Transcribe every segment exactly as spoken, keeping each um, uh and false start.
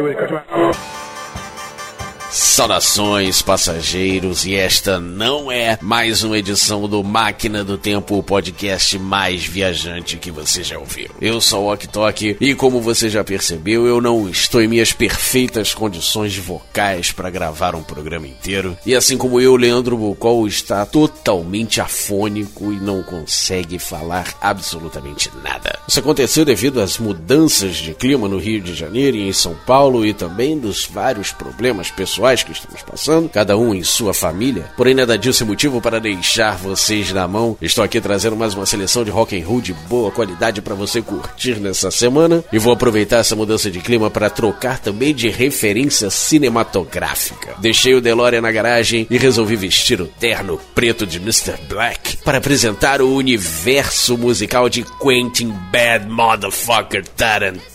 Saudações, passageiros, e esta não é mais uma edição do Máquina do Tempo, o podcast mais viajante que você já ouviu. Eu sou o Ok Tok e, como você já percebeu, eu não estou em minhas perfeitas condições vocais para gravar um programa inteiro. E assim como eu, Leandro Bucol está totalmente afônico e não consegue falar absolutamente nada. Isso aconteceu devido às mudanças de clima no Rio de Janeiro e em São Paulo e também dos vários problemas pessoais que estamos passando, cada um em sua família. Porém, nada disso é motivo para deixar vocês na mão. Estou aqui trazendo mais uma seleção de rock and roll de boa qualidade para você curtir nessa semana, e vou aproveitar essa mudança de clima para trocar também de referência cinematográfica. Deixei o DeLorean na garagem e resolvi vestir o terno preto de mister Black para apresentar o universo musical de Quentin Bad Motherfucker Tarantino.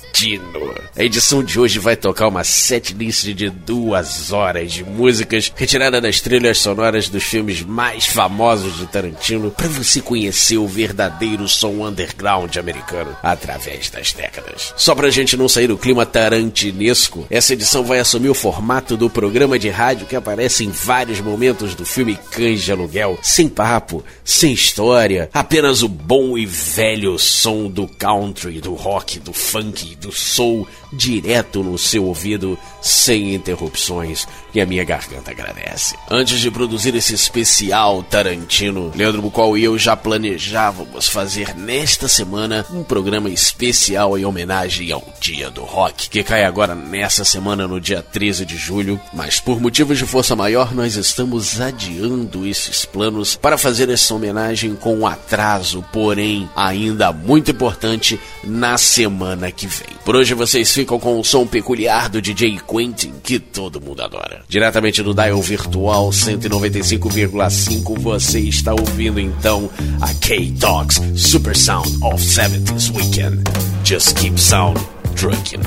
A edição de hoje vai tocar uma setlist de duas horas de músicas retirada das trilhas sonoras dos filmes mais famosos de Tarantino, para você conhecer o verdadeiro som underground americano através das décadas. Só pra gente não sair do clima tarantinesco, essa edição vai assumir o formato do programa de rádio que aparece em vários momentos do filme Cães de Aluguel, sem papo, sem história, apenas o bom e velho som do country, do rock, do funk, do soul direto no seu ouvido, sem interrupções, e a minha garganta agradece. Antes de produzir esse especial Tarantino, Leandro Bucol e eu já planejávamos fazer nesta semana um programa especial em homenagem ao Dia do Rock, que cai agora nessa semana no dia treze de julho, mas por motivos de força maior nós estamos adiando esses planos para fazer essa homenagem com um atraso, porém ainda muito importante, na semana que vem. Por hoje vocês ficam com o som peculiar do D J Quentin, que todo mundo adora. Diretamente do Dial Virtual cento e noventa e cinco vírgula cinco, você está ouvindo então a K-Talks Super Sound of seventies Weekend. Just keep sound drunken.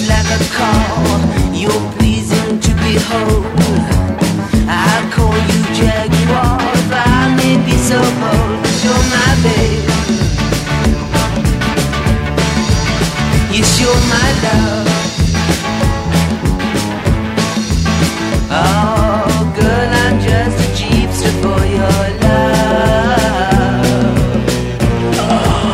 like a call. You're pleasing to behold. I call you Jaguar, if I may be so bold. 'Cause you're my babe. Yes, you're my love. Oh, girl, I'm just a jeepster for your love. Oh.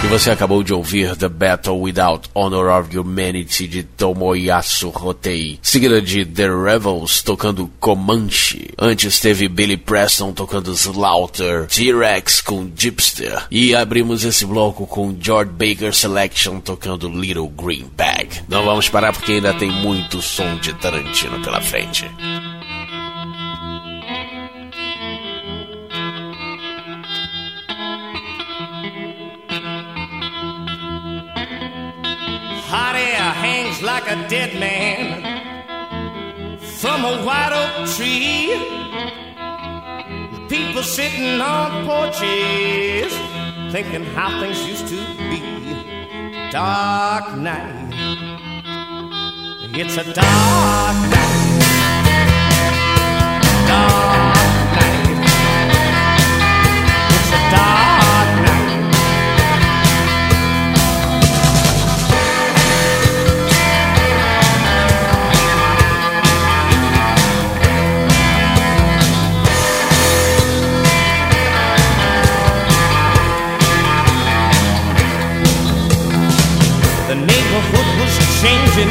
E você acabou de ouvir The Battle Without Honor of Humanity de Tomoyasu Hotei, seguida de The Rebels tocando Comanche. Antes teve Billy Preston tocando Slaughter, T-Rex com Gypster, e abrimos esse bloco com George Baker Selection tocando Little Green Bag. Não vamos parar porque ainda tem muito som de Tarantino pela frente. Hot air hangs like a dead man from a white oak tree. People sitting on porches thinking how things used to be. Dark night, it's a dark night. Dark night, it's a dark night. The neighborhood was changing,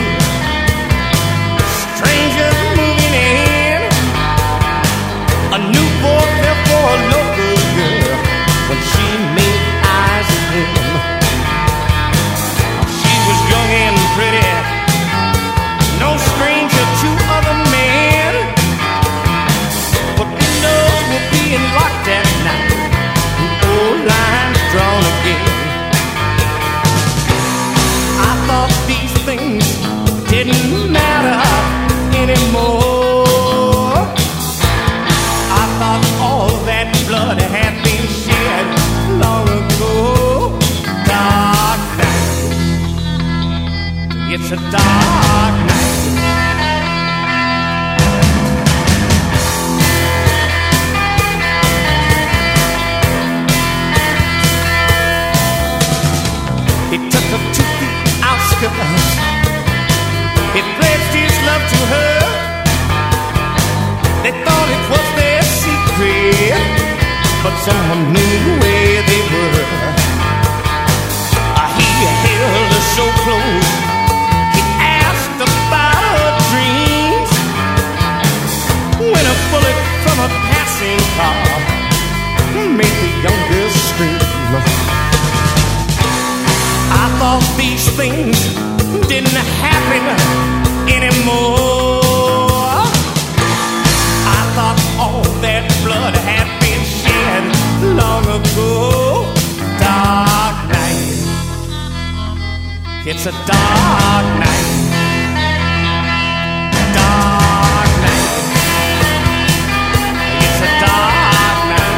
strangers moving in. A new boy fell for a local girl when she made eyes at him. She was young and pretty, no stranger to other men. But windows were being locked at night, and old lines drawn again. I thought these things didn't matter anymore. I thought all that blood had been shed long ago. Dark night, it's a dark night. He took her to the outskirts. He pledged his love to her. They thought it was their secret, but someone knew where they were. He held her so close. He asked about her dreams. When a bullet from a passing car made the young girl scream. I thought these things didn't happen anymore. I thought all that blood had been shed long ago. Dark night, it's a dark night. Dark night, it's a dark night.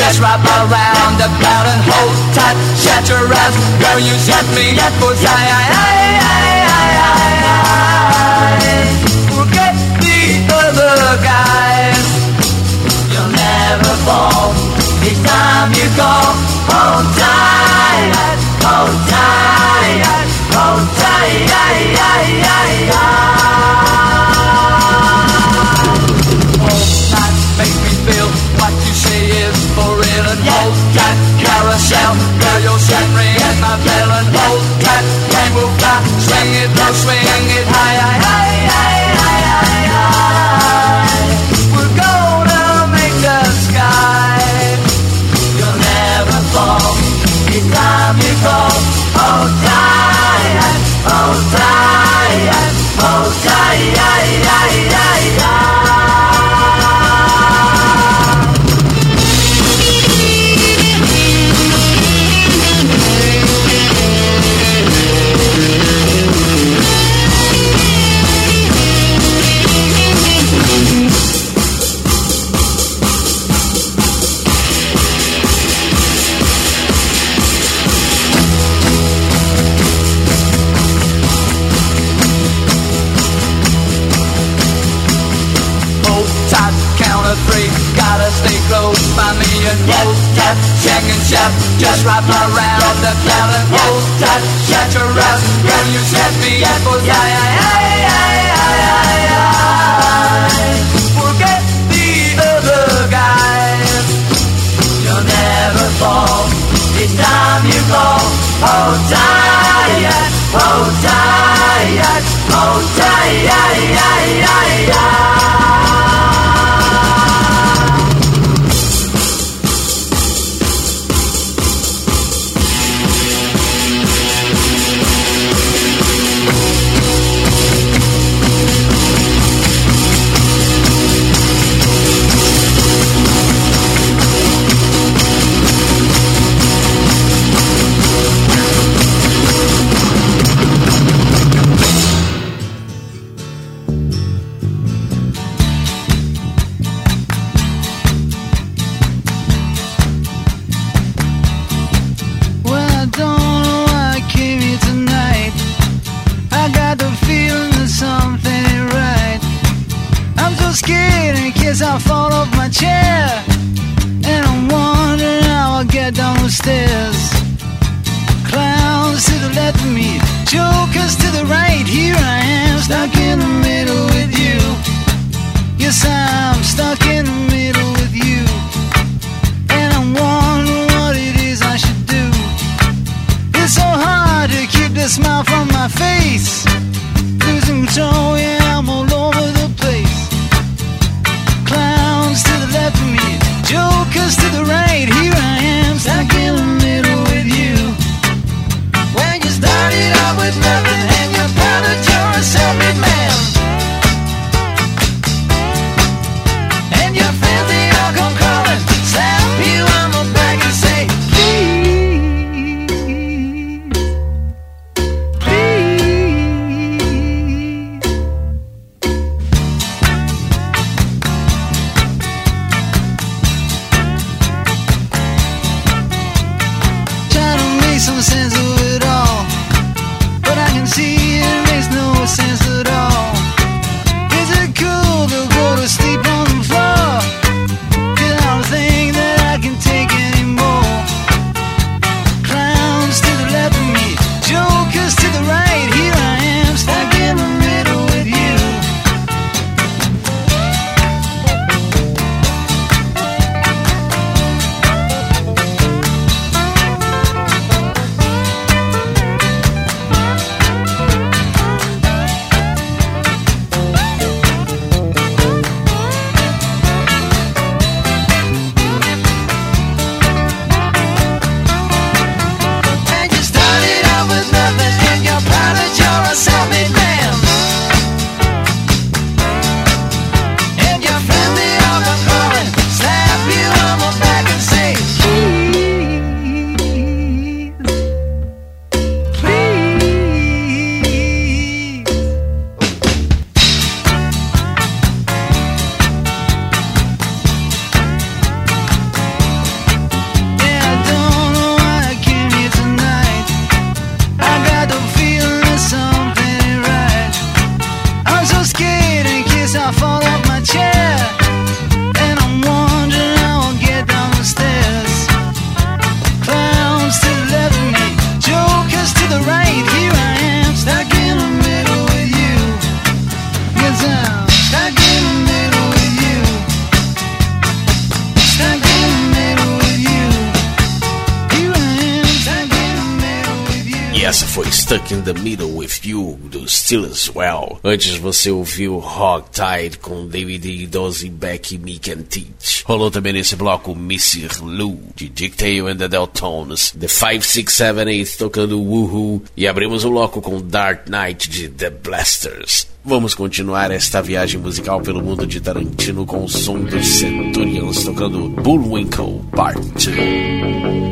just wrap around the cloud and hold tight. Shut your eyes, girl, you set me up for I, I, I, I, I, I. Forget the other guys. You'll never fall. Each time you go, hold tight, hold tight, hold tight, hold tight, make me feel what you say is for real and hold tight, carousel, girl you'll set me at my bell and hold tight, rainbow fly, swing it low, swing it high, high, high, high, high, high. We're gonna make the sky. You'll never fall. Each time you fall, hold tight, hold tight, hold tight, ay, ay, ay, ay. Three, gotta stay close by me and hold tight, check and shut, just wrap around the cloud and hold tight, shut your eyes, girl you set me up for I, I, I, I, I, I. Forget the other guys, you'll never fall, each time you fall, hold tight, hold tight, hold tight, I, I, I, I. I fall off my chair, and I'm wondering how I'll get down the stairs. Clowns to the left of me, jokers to the right. Here I am, stuck in the middle with you. Yes, I'm stuck in the middle with you, and I'm wondering what it is I should do. It's so hard to keep the smile from my face. Losing control, yeah, I'm all over the place. Clowns to the left of me, jokers to the right. Here I am, stuck in the middle with you. When you started out with nothing and you found that you're a self-made man, and your friends they all come crawling, slap you on the back and say, please, please. Stuck in the Middle with You, do Still As Well. Antes você ouviu Hogtied com David Dozy, Beck, Mick and Teach. Rolou também nesse bloco Missy Lou, de Dick Tail and the Deltones, The five six seven eight tocando Woohoo, e abrimos o bloco com Dark Knight de The Blasters. Vamos continuar esta viagem musical pelo mundo de Tarantino com o som dos Centurions tocando Bullwinkle Part dois.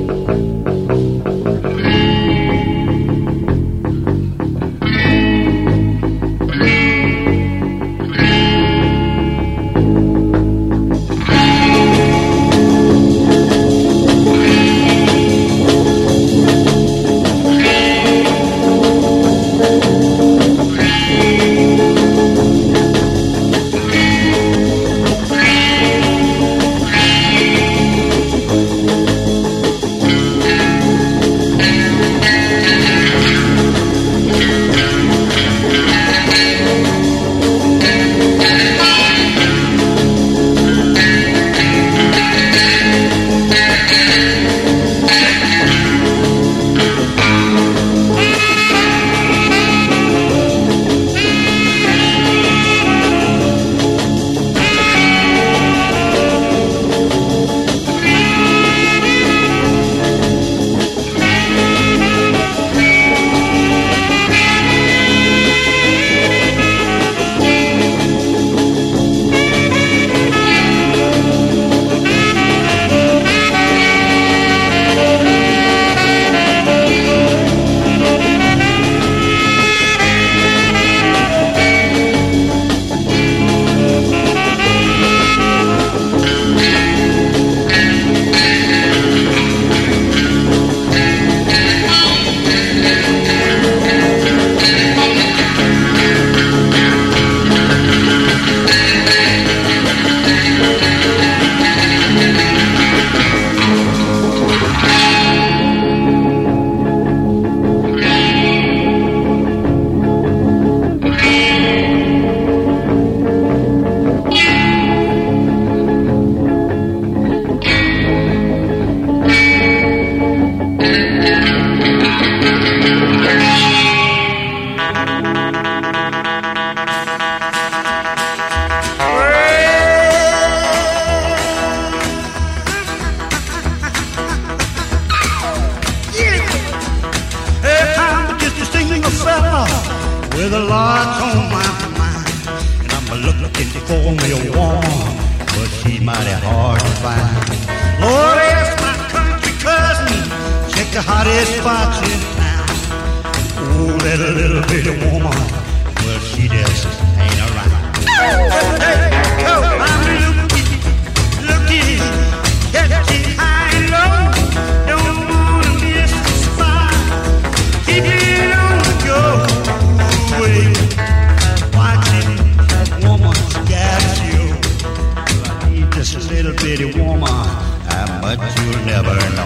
with a lot on my mind. And I'm looking for me a woman, but she's mighty hard to find. Lord, ask my country cousin, check the hottest spots in town. Oh, that little bitty woman, well, she just ain't around. Hey, oh, I'm looking, looking, catching high and low. Don't wanna miss the spot. Keep it on the go. Way, watching that woman got you. Well, I need this little bitty woman, how much you'll never know.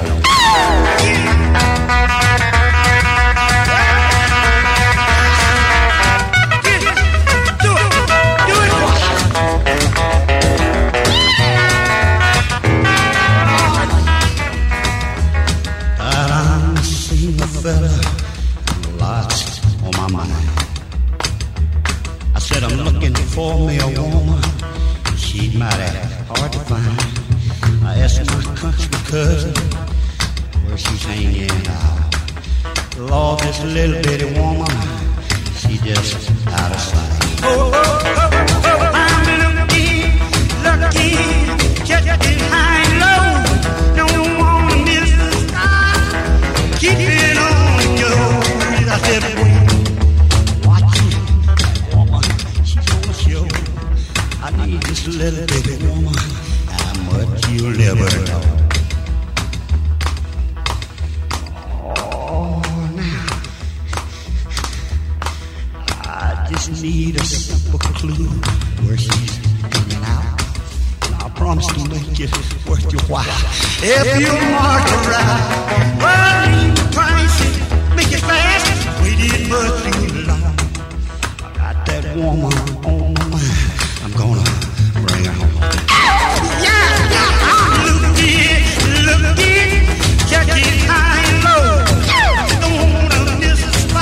For me a woman, she's mighty hard to find. I asked my country cousin where she's hanging out. Lord, this little bitty woman, she just out of sight. Oh, oh, oh, oh, I'm looking, looking, getting high and low. Don't wanna miss the sky. Keep it on your way. I said, I need this little baby woman, how much you'll never know. Oh, now, I just need a simple clue where she's hanging out. And I promise to make it worth your while. If you mark her right, well, leave the price and make it fast. Waited much too long. I got that woman on my mind. I'm gonna bring her home. Yeah, yeah, I'm looking, looking, checking high and low. Don't wanna miss a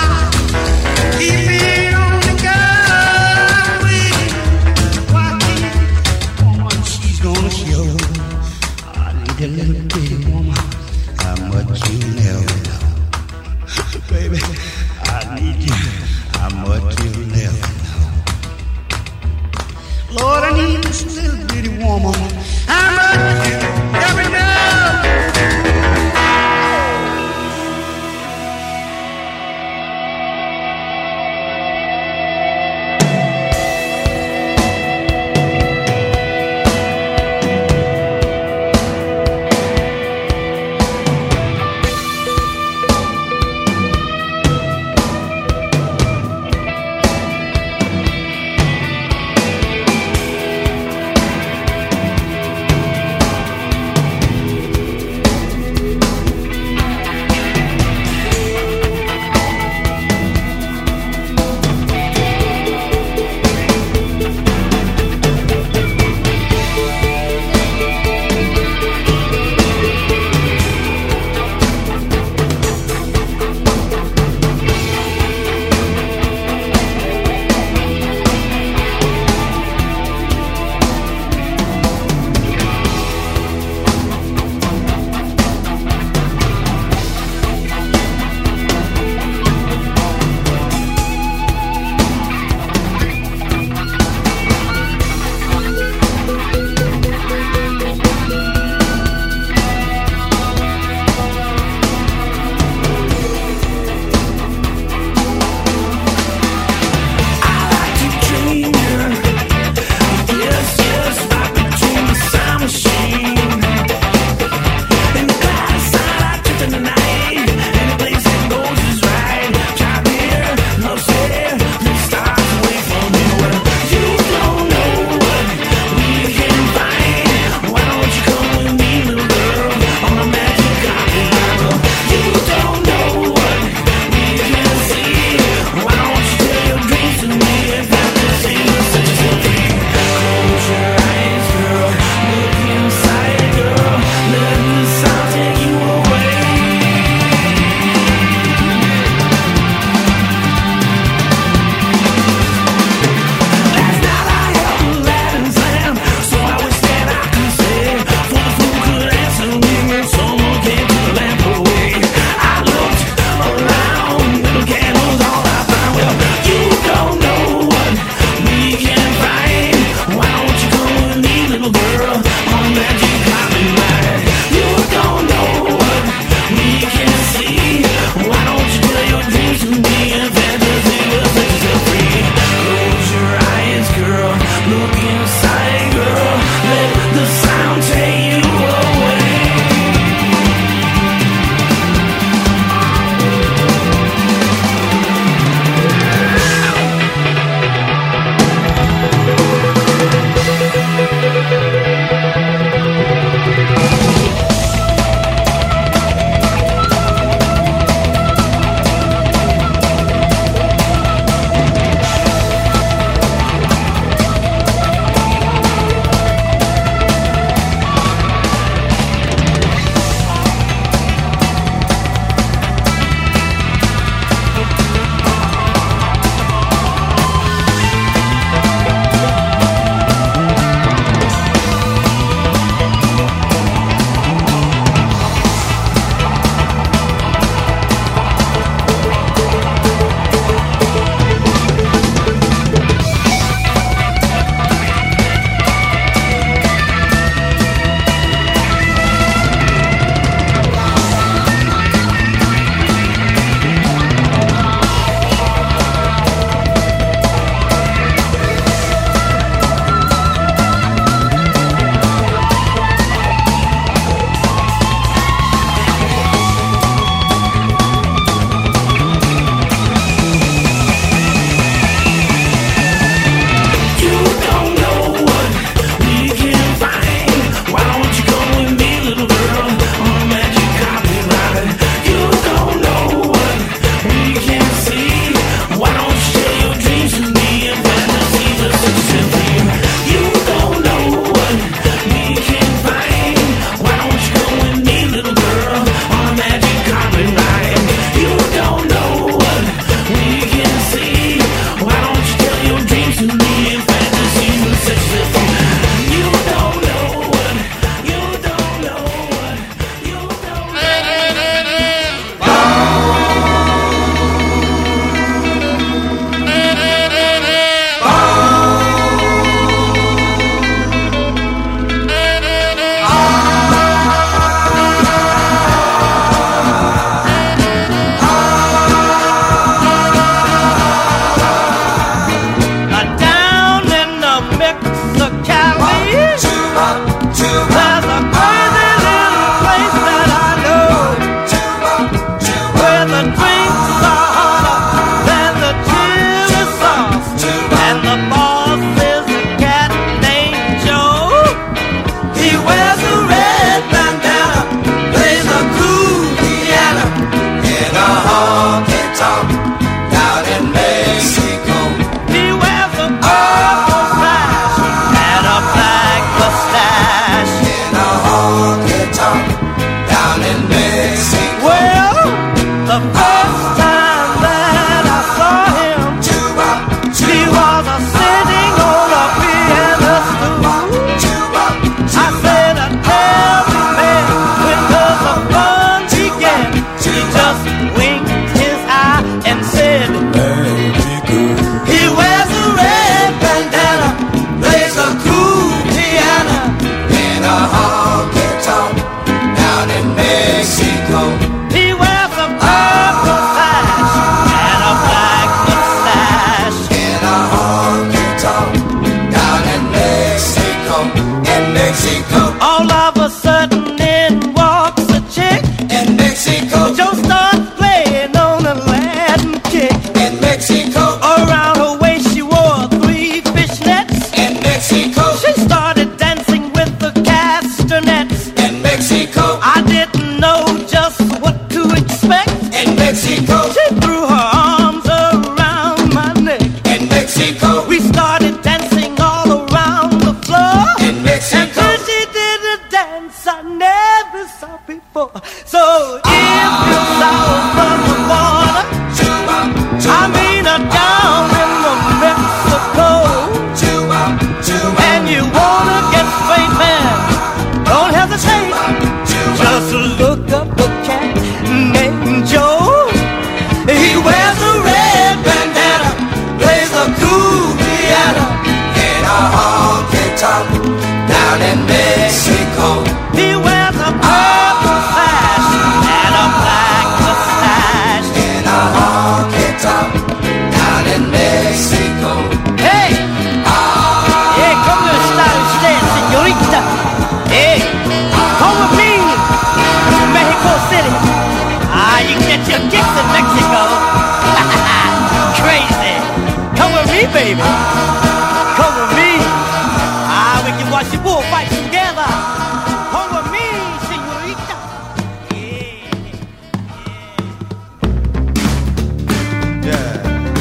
baby. Come with me. Ah, we can watch the bullfight together. Come with me, señorita. Yeah.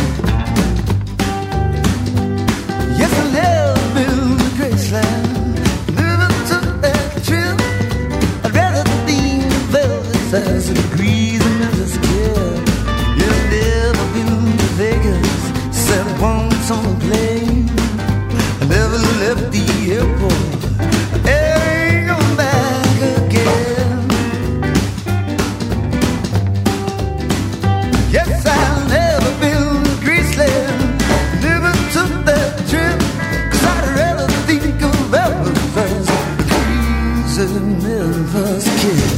Yes, I live in Graceland. Never took that trip. I'd rather be velvet as a breeze and never scared. You've never been to Vegas, sat once on a plane. I never left the airport. I ain't going back again. Yes, I've never been to Graceland. Never took that trip, 'cause I'd rather think of Elvis as a crazy Memphis kid.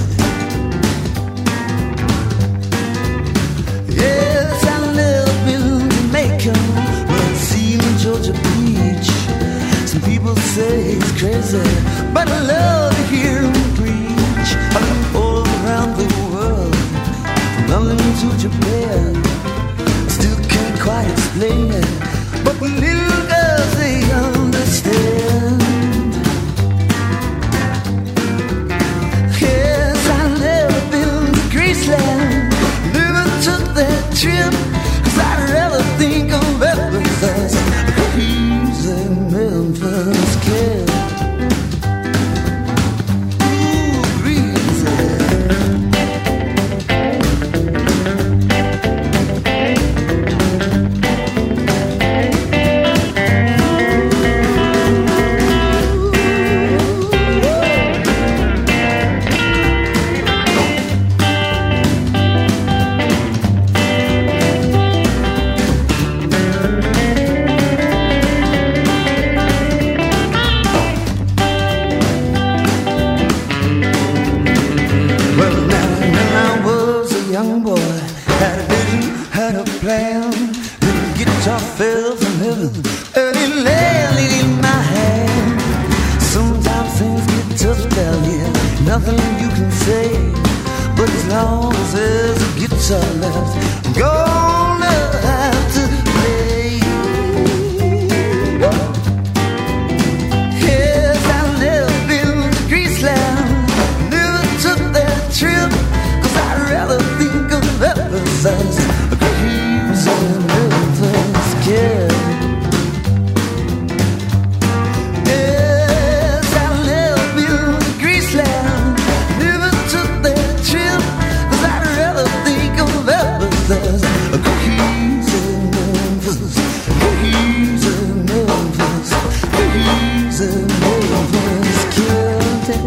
Yes, I've never been to Macon, but I've seen Georgia Beach. Some people say it's crazy, but I love to hear him preach. I've been all around the world, from London to Japan. Still can't quite explain it, but the little girls, they understand. Yes, I've never been to Graceland, never took that trip, 'cause I'd rather think of Elvis as a crazy Memphis kid. Ooh, greasy. Well, now, when I was a young boy, had a vision, had a plan. Little guitar fell from heaven, and it landed in my hand. Sometimes things get tough down here, nothing you can say. But as long as there's a guitar left, I'm gonna have to play. Yes, I've never been to Graceland, never took that trip, 'cause I'd rather think of Elvis as a crazy Memphis kid. Yes, I've never been to Graceland, never took that trip, 'cause I'd rather think of Elvis as a crazy Memphis, crazy Memphis, crazy Memphis kid.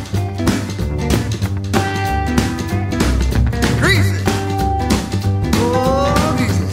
Greasy. Oh, greasy.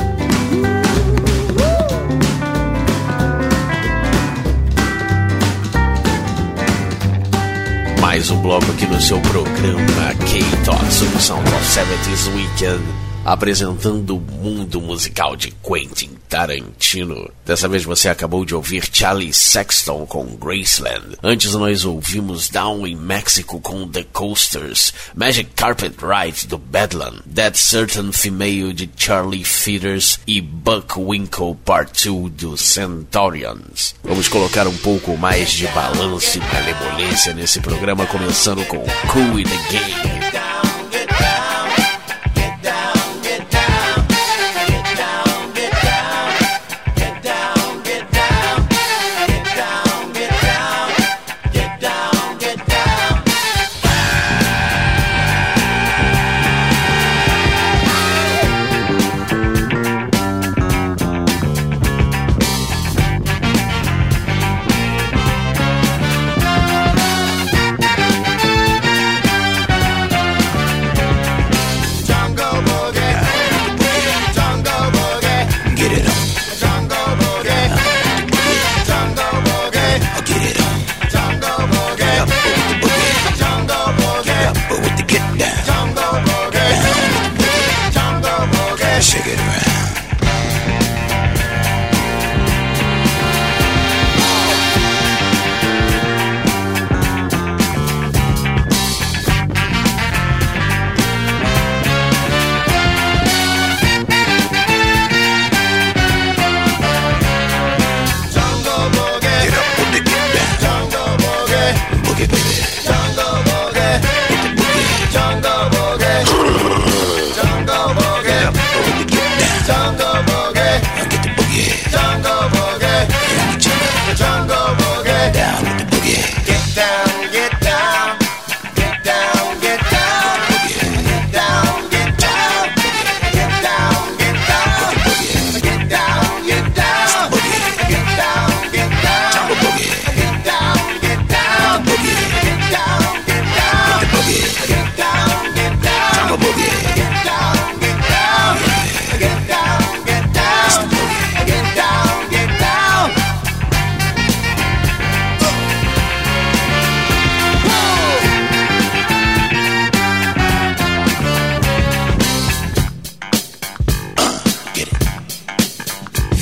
Mais um bloco aqui no seu programa K-Talk sobre Sound of seventies Weekend, apresentando o mundo musical de Quentin Tarantino. Dessa vez você acabou de ouvir Charlie Sexton com Graceland. Antes nós ouvimos Down in Mexico com The Coasters, Magic Carpet Ride do Bedlam, That Certain Female de Charlie Feathers e Buckwinkle Part dois do Centaurians. Vamos colocar um pouco mais de balanço e malemolência nesse programa, começando com Cool in the Game. Yes,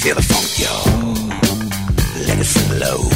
Feel the funk, y'all. Let it flow.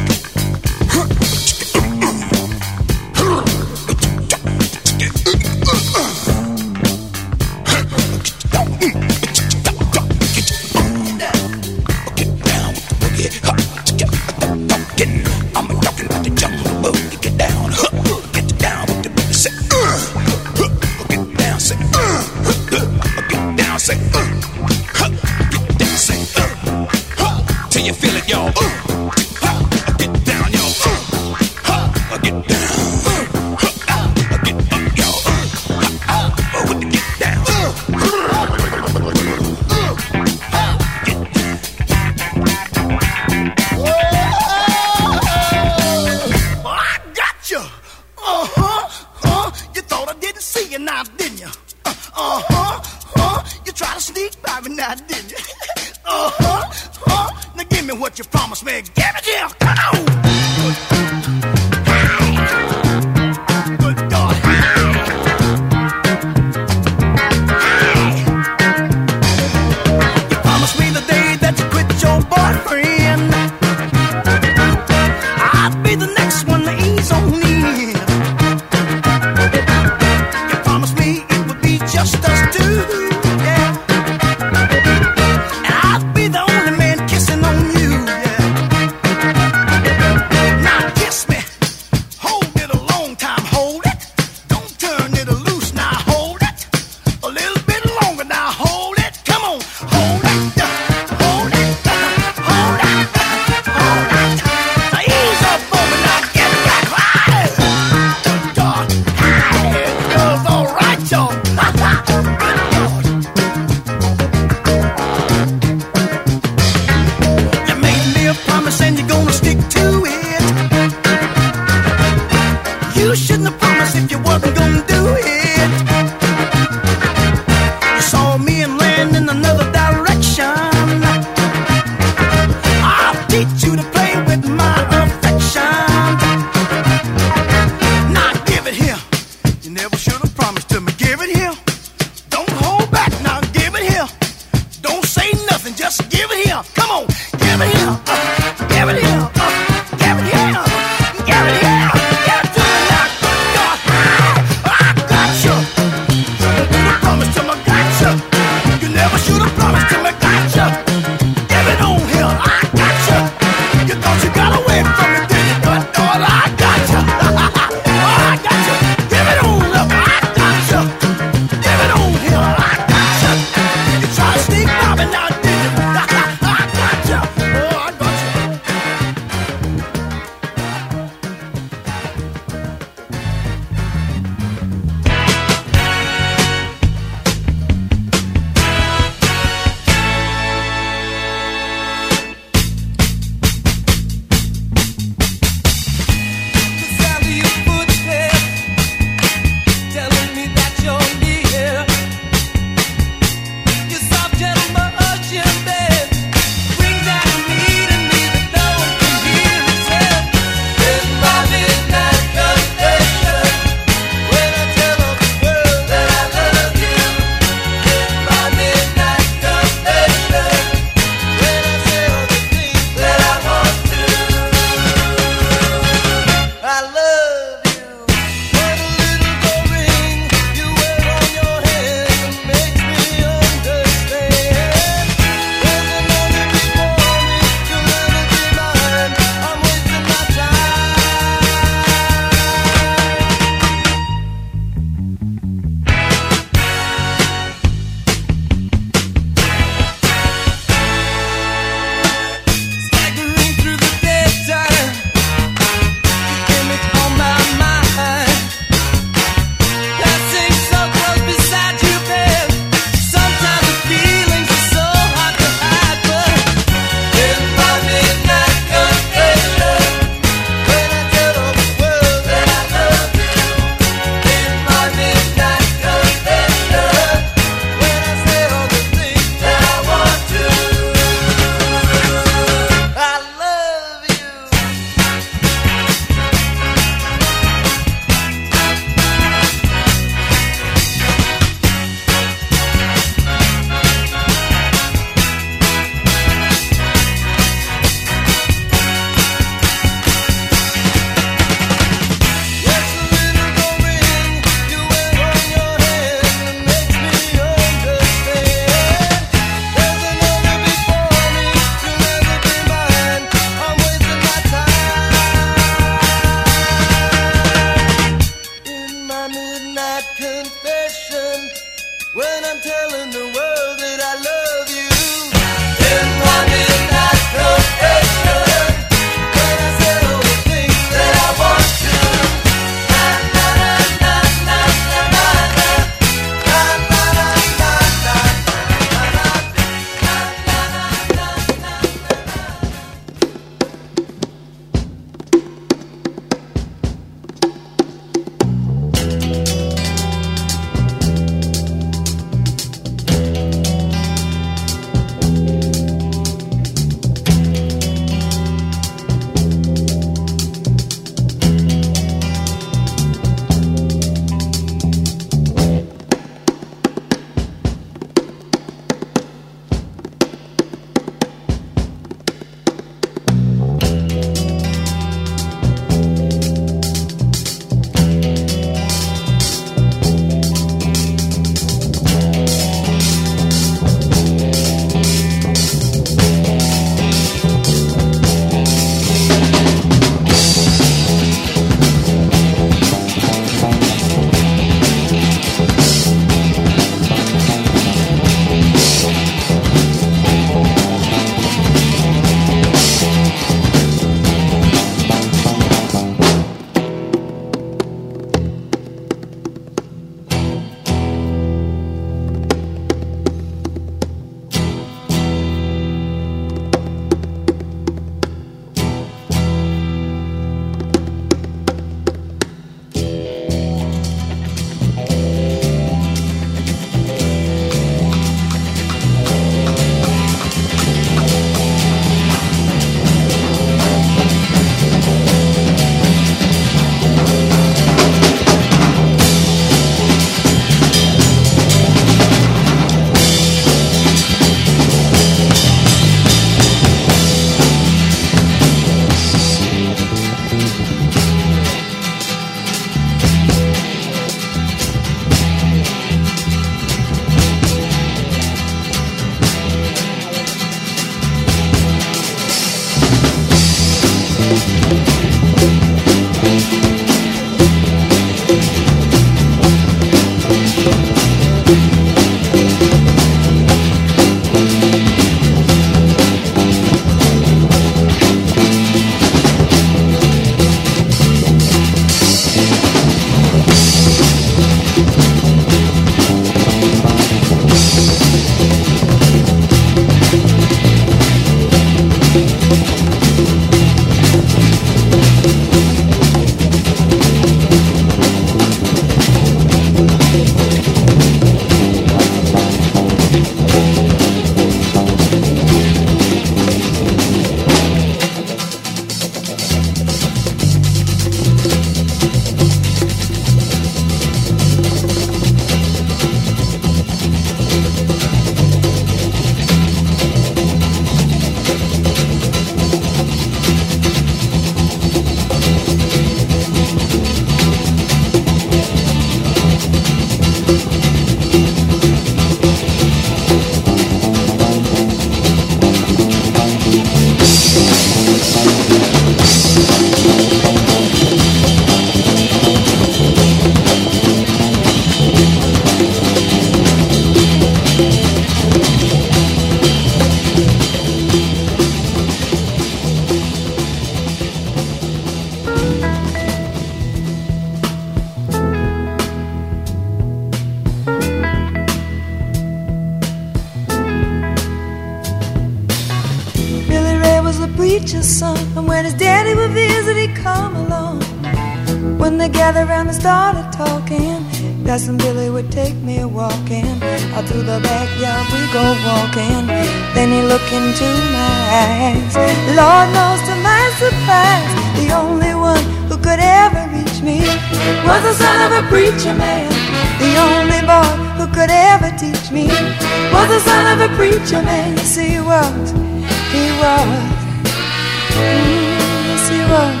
preacher's son, and when his daddy would visit, he'd come along. When they gathered around and started talking, Cousin Billy would take me walking. Out through the backyard we go walking. Then he looked into my eyes. Lord knows to my surprise, the only one who could ever reach me was the son of a preacher man. The only boy who could ever teach me was the son of a preacher man. Yes, he was, he was, mm, yes, he was.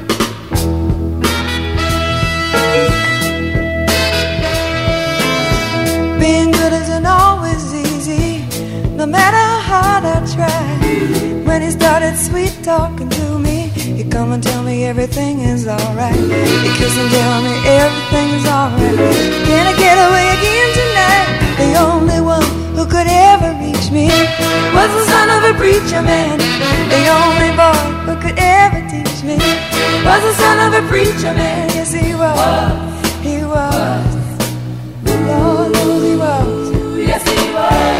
Being good isn't always easy, no matter how hard I try. When he started sweet talking to me, he'd come and tell me everything is alright. He'd kiss and tell me everything is alright. Can I get away again tonight? The only one who could ever reach me was the son of a preacher man. The only boy who could ever teach me was the son of a preacher man. Yes, he was, he was. Lord knows he was. Yes, he was.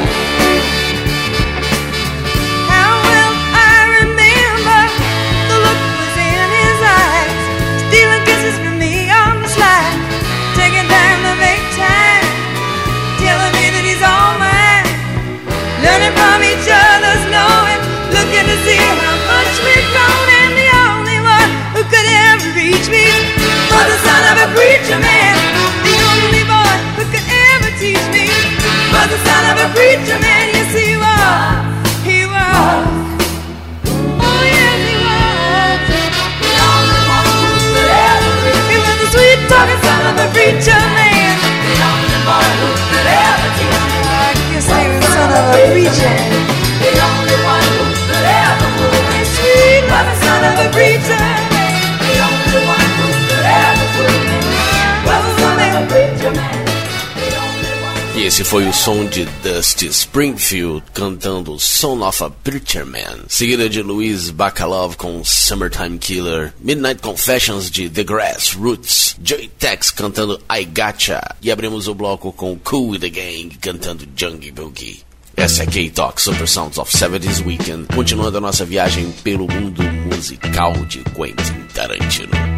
How well I remember the look was in his eyes, stealing kisses from me on the slide, taking time to make time, telling me that he's all mine, learning from each other's knowing, looking to see how much we've grown. And the only one who could ever reach me was the son of a preacher man. The only boy who could ever teach me was the son of a preacher man. Yes, he was, he was. Oh, yes, he was. The only one who could ever reach me. He was the sweet talking son of a preacher man. The only boy who could ever teach me. I guess he was the son of a preacher. The only one who could ever fool me. Sweet was the son of a preacher man. The only one who could ever fool me was the son of a preacher man. E esse foi o som de Dusty Springfield cantando Son of a Preacher Man, seguida de Louise Bacalov com Summertime Killer, Midnight Confessions de The Grassroots, Joey Tex cantando I Gotcha, e abrimos o bloco com Cool with the Gang cantando Jungle Boogie. Essa é K-Talk Super Sounds of seventies Weekend, continuando a nossa viagem pelo mundo musical de Quentin Tarantino.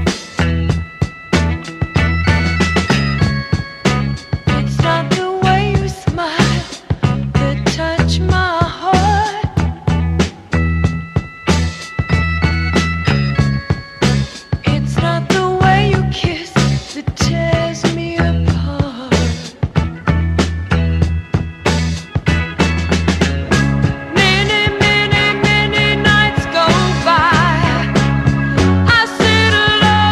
Many, many nights go by, I sit alone.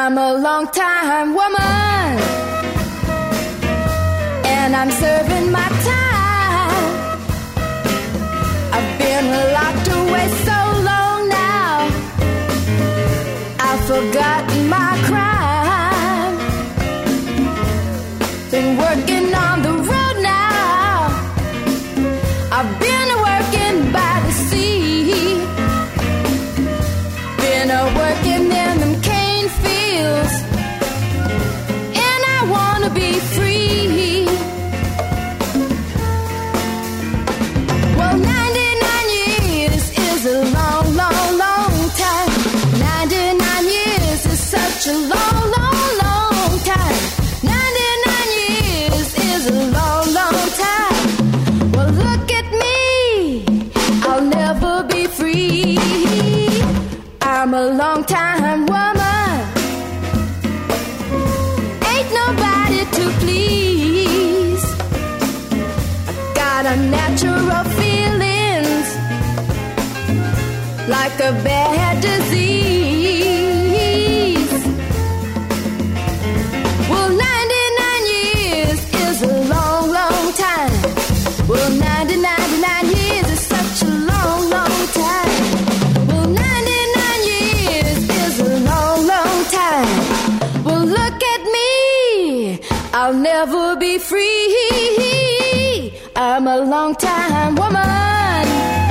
I'm a long time woman, and I'm serving my time. I've been locked away so long now, I've forgotten my crime. Been working on the road now, I've been working by the sea, been a working in them cane fields, and I wanna be free. Well, ninety-nine years is a long, long, long time. ninety-nine years is such a long, long, long time. ninety-nine years is a long, long time. Well, look at me, I'll never be free. I'm a long time woman, ain't nobody to please. I got a natural feelings like a bad disease. Well, ninety-nine years is a long, long time. Well, ninety, ninety-nine years is such a long, long time. Well, ninety-nine years is a long, long time. Well, look at me, I'll never be free. I'm a long time woman.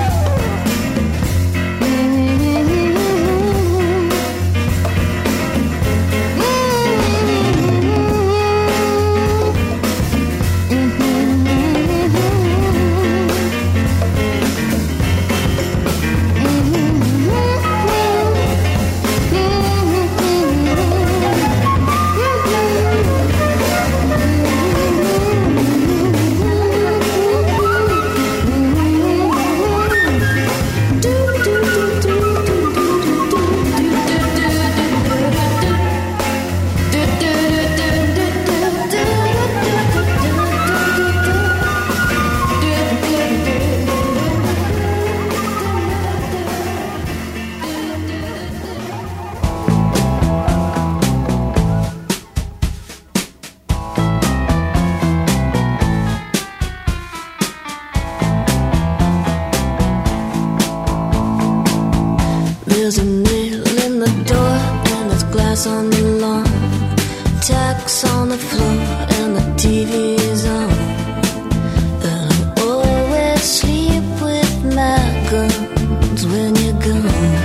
There's a nail in the door and there's glass on the lawn, tacks on the floor and the T V is on. And I always sleep with my guns when you're gone.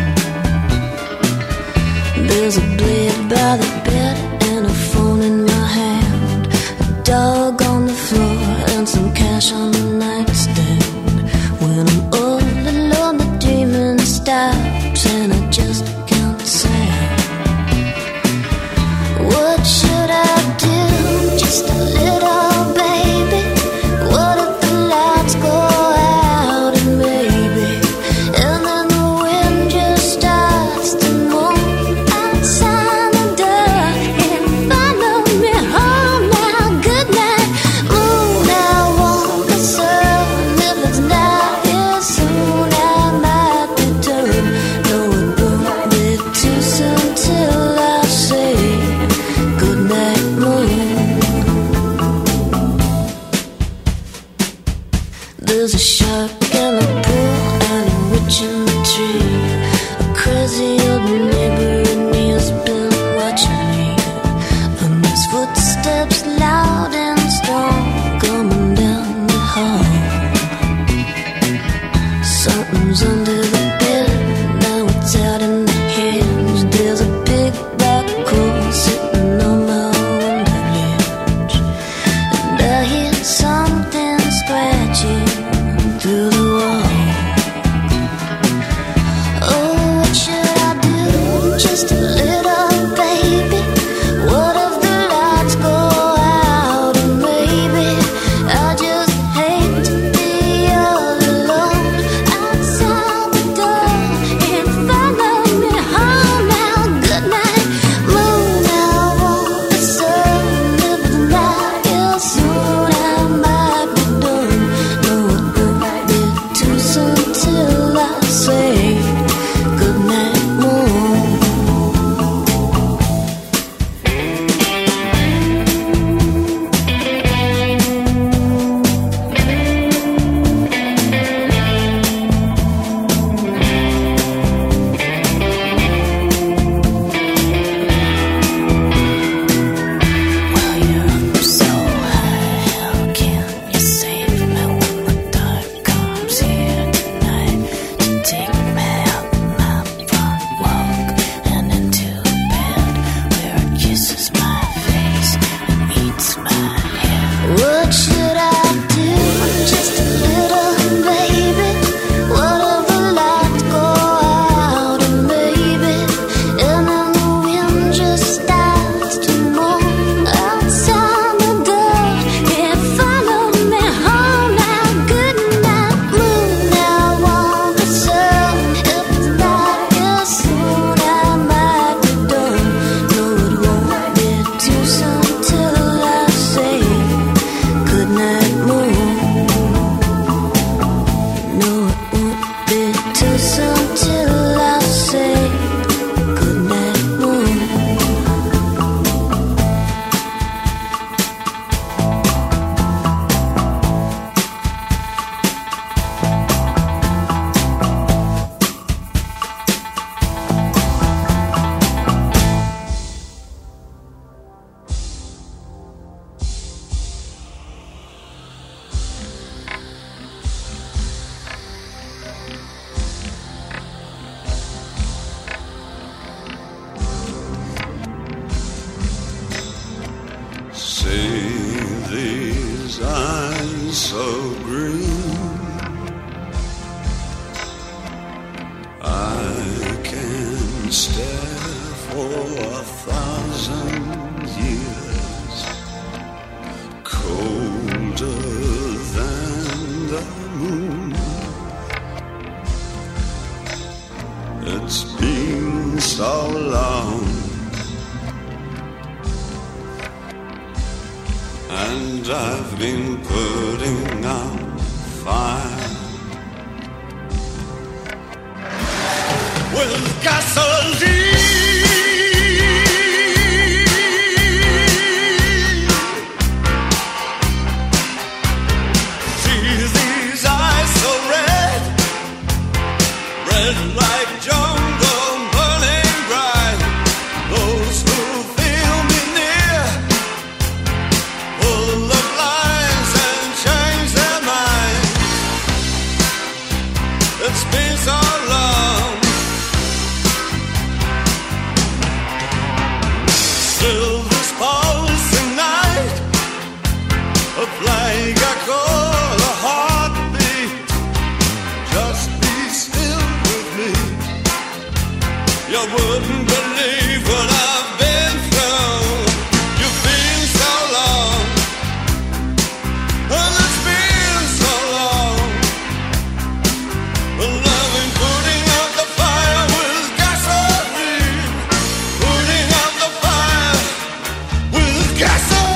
There's a blade by the bed and a phone in my hand, a dog on the floor and some cash on the nightstand. When I'm all alone the dreaming stops and I just can't stand. What should I do? Just a little baby. What if the lights go out and maybe, and then the wind just starts to move outside the door and follow me home now. Good night, moon. I want the sun. If it's not here soon, I might return. No, it won't be too soon till I say good night, moon. There's a shark in the pool and a witch in the tree. A crazy old neighbor and he has been watching me. And his footsteps loud and strong coming down the hall. Something's under the bed, now it's out in the hedge. There's a big black hole sitting on my window ledge, and I hear something scratching through the wall. Oh, what should I do? Just a little baby. What if the lights go out and maybe I just hate to be all alone outside the It's been so long, and I've been putting out fire with gasoline. Like jungle burning bright, those who feel me near full of lies and change their mind. It's been so long, still this pulsing night, a plague I call a heartbeat. Just be still. You wouldn't believe what I've been through. You've been so long, and it's been so long. Loving putting out the fire with gasoline, putting out the fire with gasoline.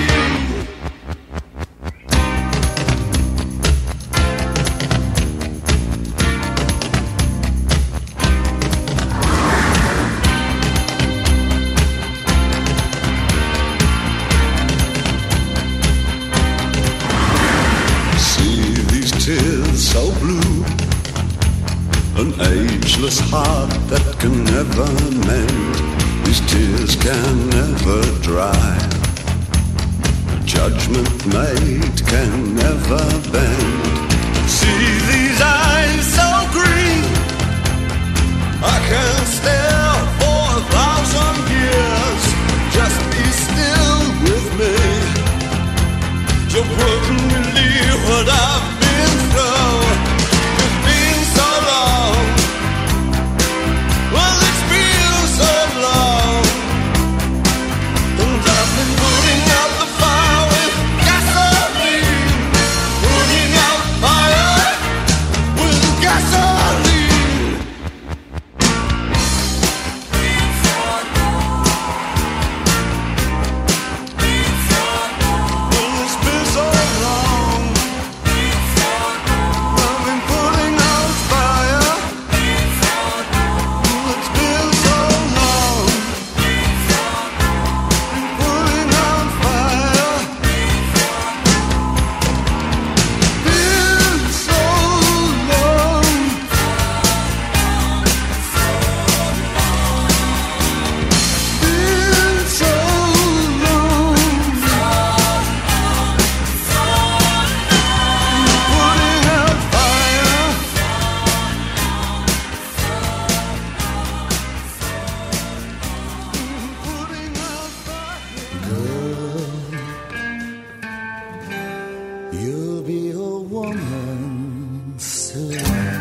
Tears so blue, an ageless heart that can never mend. These tears can never dry. A judgment made can never bend. See these eyes so green, I can stare for a thousand years. Just be still with me. You wouldn't believe what I've been through. It's been so long. Well, it's been so long. And I've been putting out the fire with gasoline. Putting out fire with gasoline. Well, it's been so long. I've been putting out fire. It's been so long. Putting out fire. Been so long. Been so long. Putting out fire. Putting out fire. You'll be a woman soon.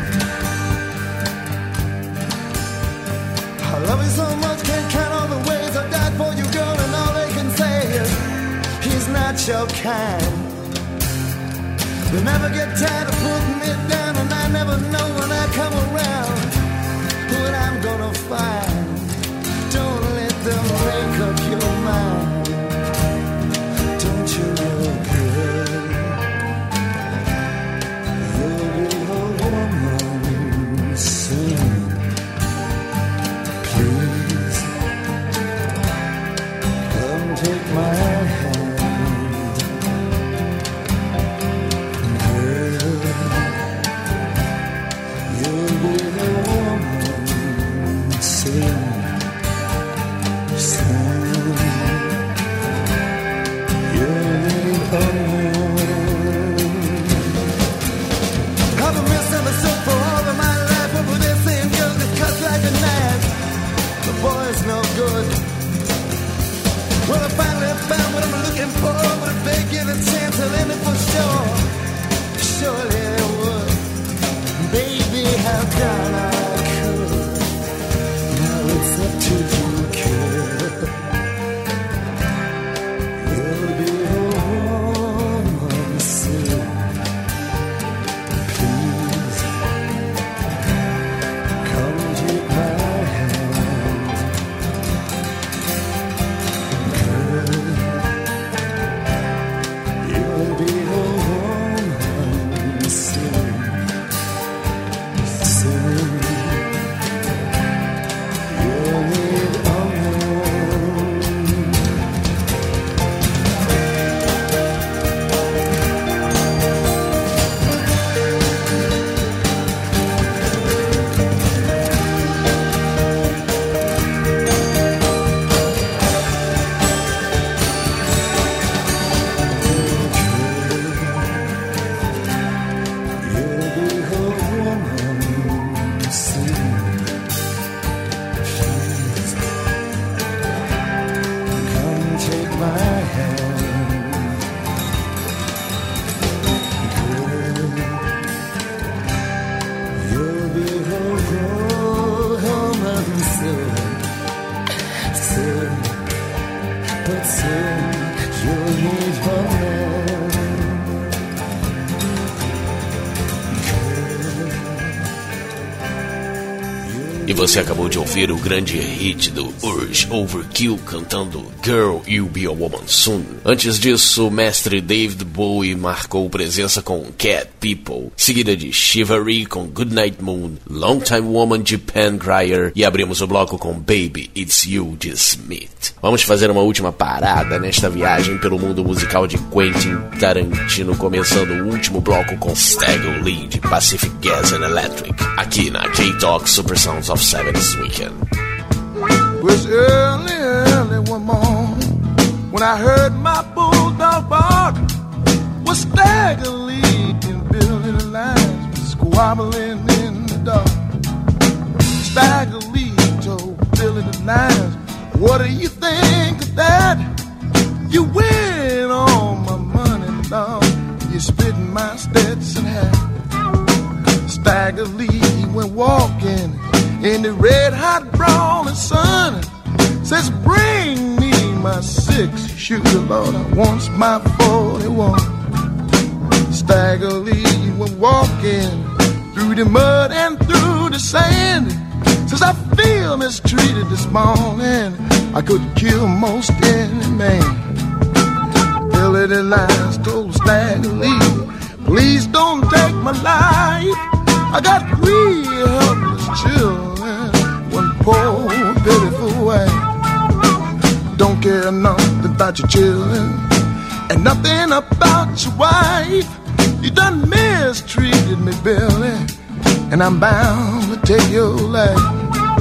I love you so much, can't count all the ways I died for you, girl, and all they can say is he's not your kind. They never get tired of putting me down, and I never know when I come around what I'm gonna find. Don't let them make up your mind. Don't you know, girl, you'll be a woman soon. Please, come take my hand. Girl, you'll be a woman soon. Soon, you'll be a woman. I've been misunderstood for all of my life. What were they saying? Girl, this cuts like a knife. The boy's no good. Well, I finally found what I'm looking for. But if they give a chance, I'll end it for sure. Surely they would. Baby, how done I could. Now it's up to you, kid. You'll be a woman soon. E você acabou de ouvir o grande hit do Urge Overkill cantando Girl, You'll Be a Woman Soon. Antes disso, o mestre David Bowie marcou presença com Cat People, seguida de Chivalry com Goodnight Moon, Long Time Woman de Pan Grier e abrimos o bloco com Baby It's You de Smith. Vamos fazer uma última parada nesta viagem pelo mundo musical de Quentin Tarantino, começando o último bloco com Stagger Lee de Pacific Gas and Electric, aqui na K-Talk Super Sounds of seventies Weekend. It was early, early one morning when I heard my bulldog bark. Was Stagger Lee and Billy the Lions squabbling in the dark. Stagger Lee told Billy the Lions, what do you think of that? You win all my money, dog. You spit in my Stetson hat. Stagger Lee went walking in the red hot brawling sun. Says, bring me my six shooter, Lord, I want my forty-one. Stagger Lee went walking through the mud and through the sand. Says, I feel mistreated this morning, I could kill most any man. Billy the Lions told Stagger Lee, please don't take my life. I got three helpless children, one poor pitiful wife. Don't care nothing about your children and nothing about your wife. You done mistreated me, Billy, and I'm bound to take your life.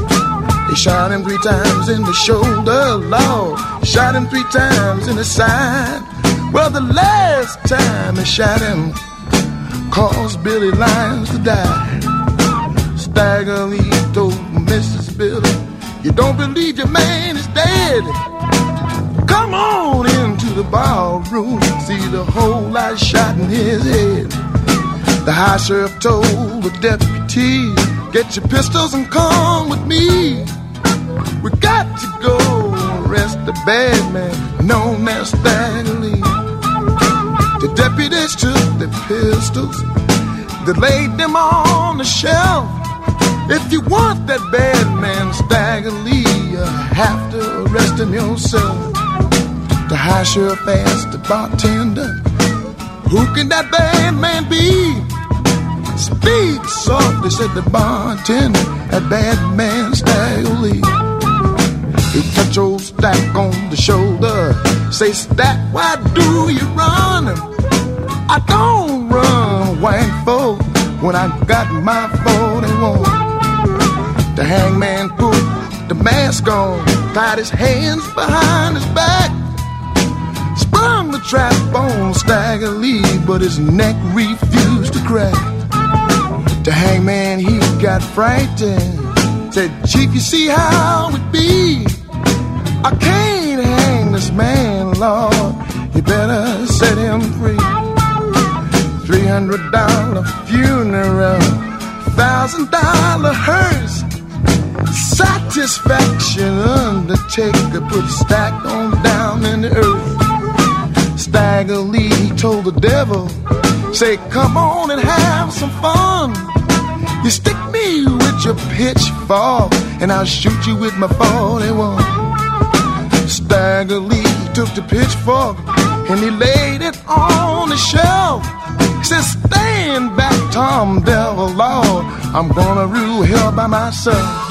He shot him three times in the shoulder, Lord. He shot him three times in the side. Well, the last time he shot him caused Billy Lions to die. Stagger Lee told Missus Billy, you don't believe your man is dead? Come on into the ballroom, see the hole I shot in his head. The high sheriff told the deputy, get your pistols and come with me. We got to go arrest the bad man known as Stagger Lee. The deputies took the pistols, they laid them on the shelf. If you want that bad man Stagger Lee, you have to arrest him yourself. The high sheriff asked the bartender, who can that bad man be? Speak softly, said the bartender, that bad man Stagger Lee. He touched old Stack on the shoulder, say, Stack, why do you run? I don't run, white folk, when I got my forty-one. The hangman put the mask on, tied his hands behind his back, sprung the trap on Stagger Lee, but his neck refused to crack. The hangman, he got frightened, said, Chief, you see how it be? I can't hang this man, Lord, you better set him free. Three hundred dollar funeral, thousand dollar hearse, satisfaction undertaker put Stack on down in the earth. Stagger Lee told the devil, say, come on and have some fun. You stick me with your pitchfork and I'll shoot you with my forty-one. Stagger Lee took the pitchfork and he laid it on the shelf. He said, stand back, Tom Devil, Lord, I'm gonna rule hell by myself.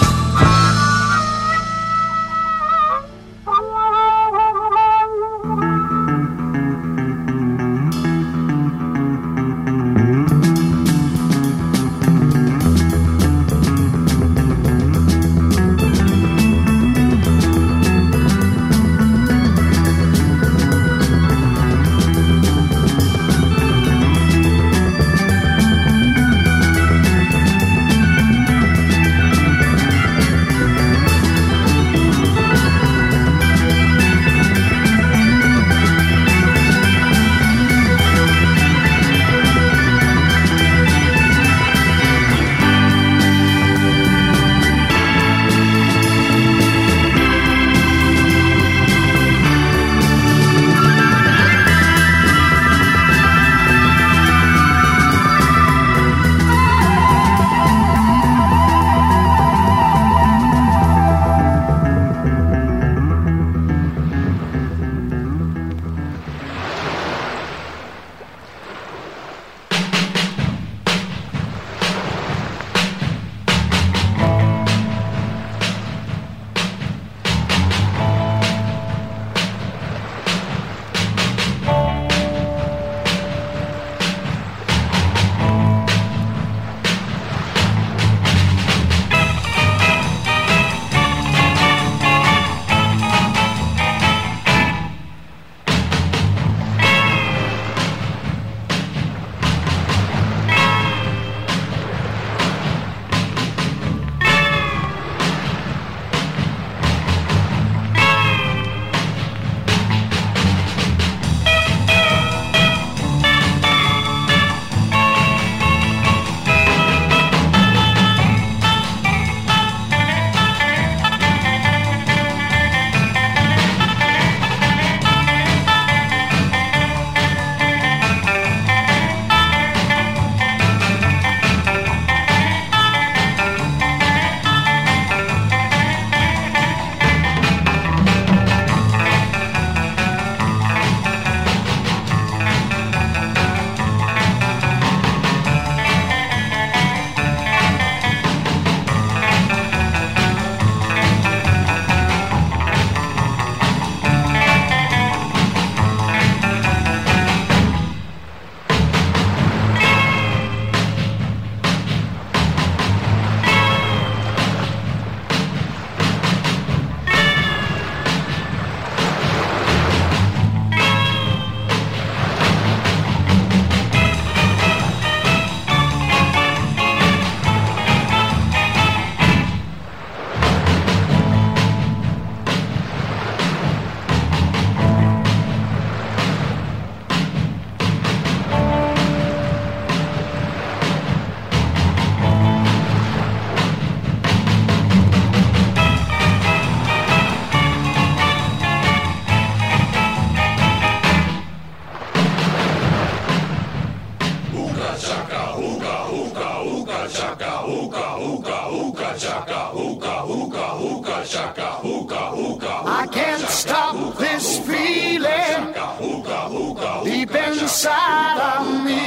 chaka, ooga, ooga, ooga, chaka, ooga, ooga, ooga, chaka, ooga, ooga. I can't stop this feeling deep inside of me.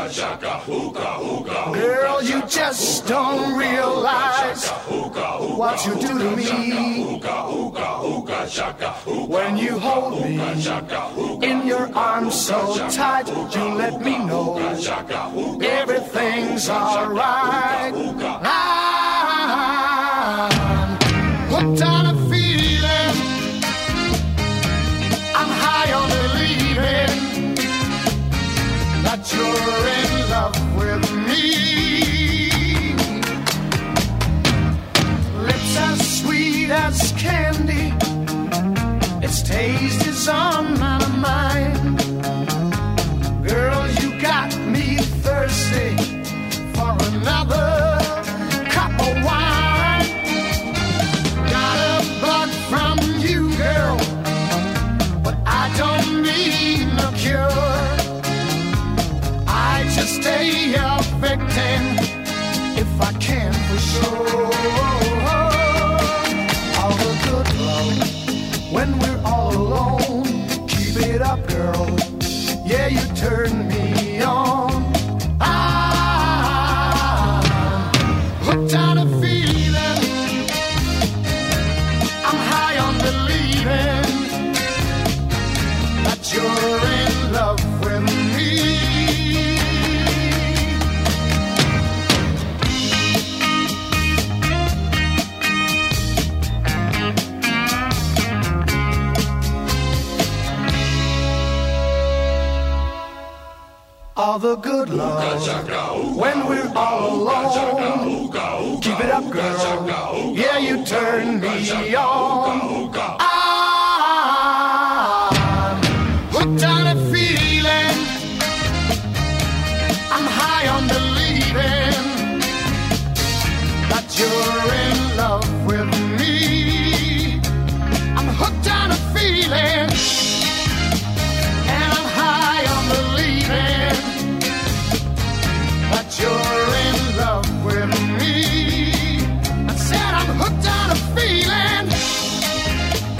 Girl, you just don't realize what you do to me. When you hold me in your arms so tight, you let me know everything's alright. I'm hooked on a feeling, I'm high on believing that you're in love with me. Lips as sweet as candy, its taste is on my mind. Girl, you got me thirsty for another cup of wine. Got a bug from you, girl, but I don't need no cure. I just stay a victim if I can for sure. All the good love when we're all alone. Keep it up, girl. Yeah, you turn me on. I'm hooked on a feeling, I'm high on believing that you're in love with me. All the good love when we're all alone. Keep it up, girl. Yeah, you turn me on. I'm hooked on a feeling, I'm high on believing that you're in love with me. I'm hooked on a feeling, and I'm high on believing that you're in love with me. I said I'm hooked on a feeling,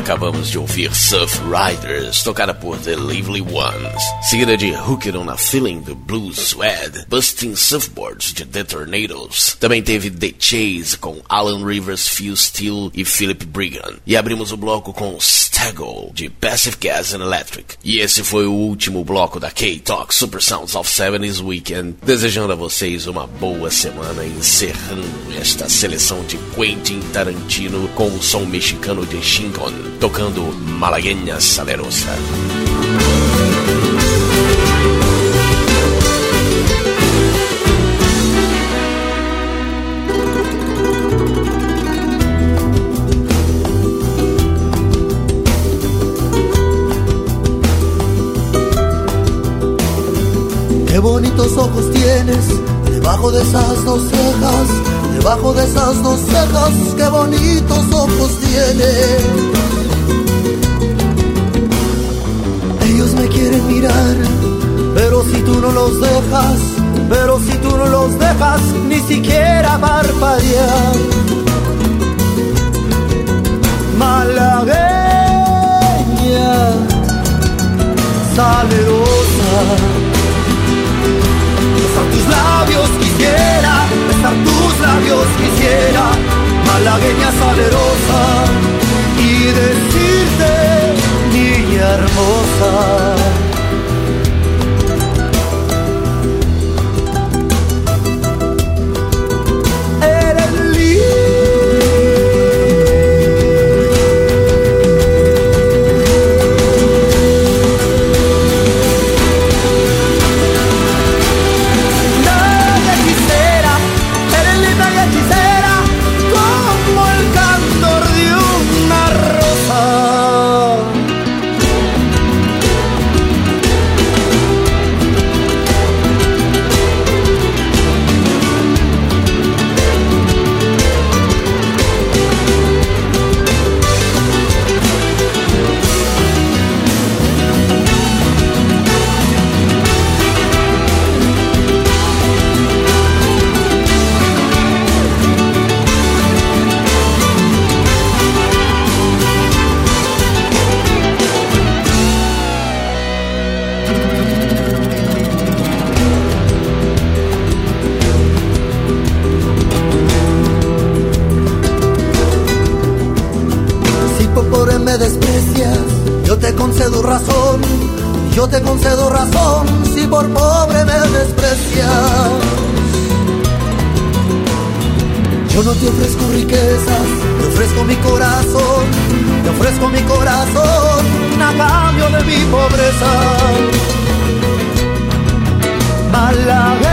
acabamos de ouvir Surf Riders, tocada por The Lively Ones, seguida de Hooked on a Feeling do Blues Swede, Busting Surfboards de The Tornadoes. Também teve The Chase com Alan Rivers, Phil Steele e Philip Brigham. E abrimos o bloco com Staggle de Passive Gas and Electric. E esse foi o último bloco da K-Talk Super Sounds of seventies Weekend, desejando a vocês uma boa semana, encerrando esta seleção de Quentin Tarantino com o som mexicano de Shingon, tocando Malagueña Salerosa. Qué bonitos ojos tienes, debajo de esas dos cejas, debajo de esas dos cejas, qué bonitos ojos tienes. Ellos me quieren mirar, pero si tú no los dejas, pero si tú no los dejas, ni siquiera parpadear. Malagueña, salerosa, besar tus labios quisiera, besar tus labios quisiera, malagueña salerosa, y decirte, niña hermosa. Yo te concedo razón si por pobre me desprecias. Yo no te ofrezco riquezas, te ofrezco mi corazón, te ofrezco mi corazón a cambio de mi pobreza. Malagueña,